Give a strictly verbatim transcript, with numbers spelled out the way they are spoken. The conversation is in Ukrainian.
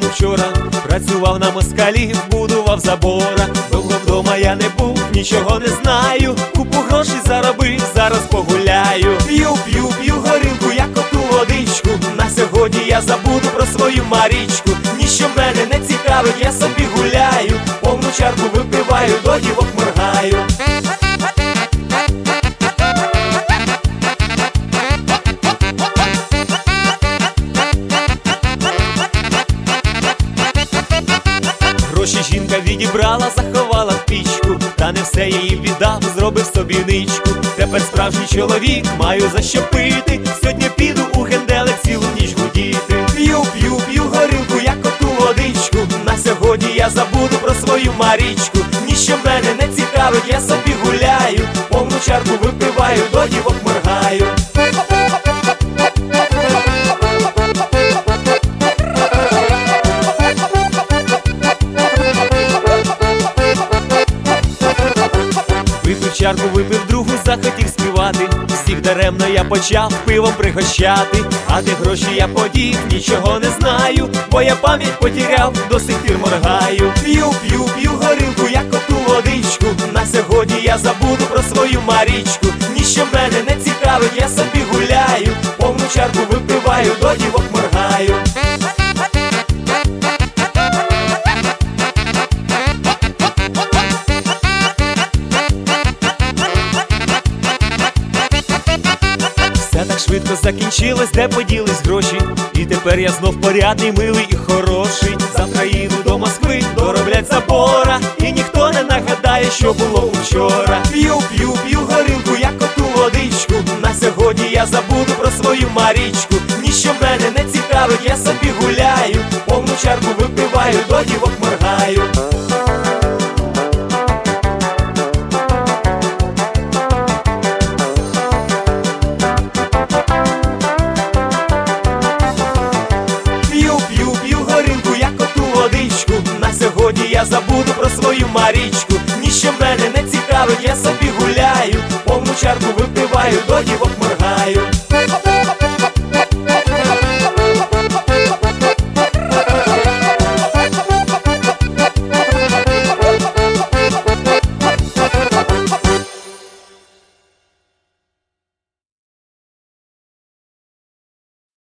вчора, працював на москалів, будував забора. Довго вдома я не був, нічого не знаю. Купу грошей заробив, зараз погуляю. П'ю, п'ю, п'ю горілку, як оту водичку. На сьогодні я забуду про свою Марічку. Ніщо мене не цікавить, я собі гуляю. Повну чарку випиваю, до дівок моргаю. Гроші жінка відібрала, заховала в пічку. Та не все її віддав, зробив собі ничку. Тепер справжній чоловік, маю за що пити. Сьогодні піду у генделик цілу ніч гудіти. П'ю, п'ю, п'ю горілку, як оту водичку. На сьогодні я забуду про свою Марічку. Ніщо мене не цікавить, я собі гуляю. Повну чарку випиваю, до дівок моргаю. Випив чарку, випив другу, захотів співати. Всіх даремно я почав пивом пригощати. А де гроші я подів, нічого не знаю. Бо я пам'ять потеряв, до сих пір моргаю. П'ю, п'ю, п'ю горілку, як оту водичку. На сьогодні я забуду про свою Марічку. Ніщо мене не цікавить, я собі гуляю. Повну чарку випиваю, до дівок моргаю. Все так швидко закінчилось, де поділись гроші. І тепер я знов порядний, милий і хороший. Завтра їду до Москви, дороблять забора. І ніхто не нагадає, що було вчора. П'ю, п'ю, п'ю горілку, як оту водичку. На сьогодні я забуду про свою Марічку. Ніщо мене не цікавить, я собі гуляю. Повну чарку випиваю, до дівок моргаю. На сьогодні я забуду про свою Марічку. Ніщо мене не цікавить, я собі гуляю. Повну чарку випиваю, до дівок моргаю.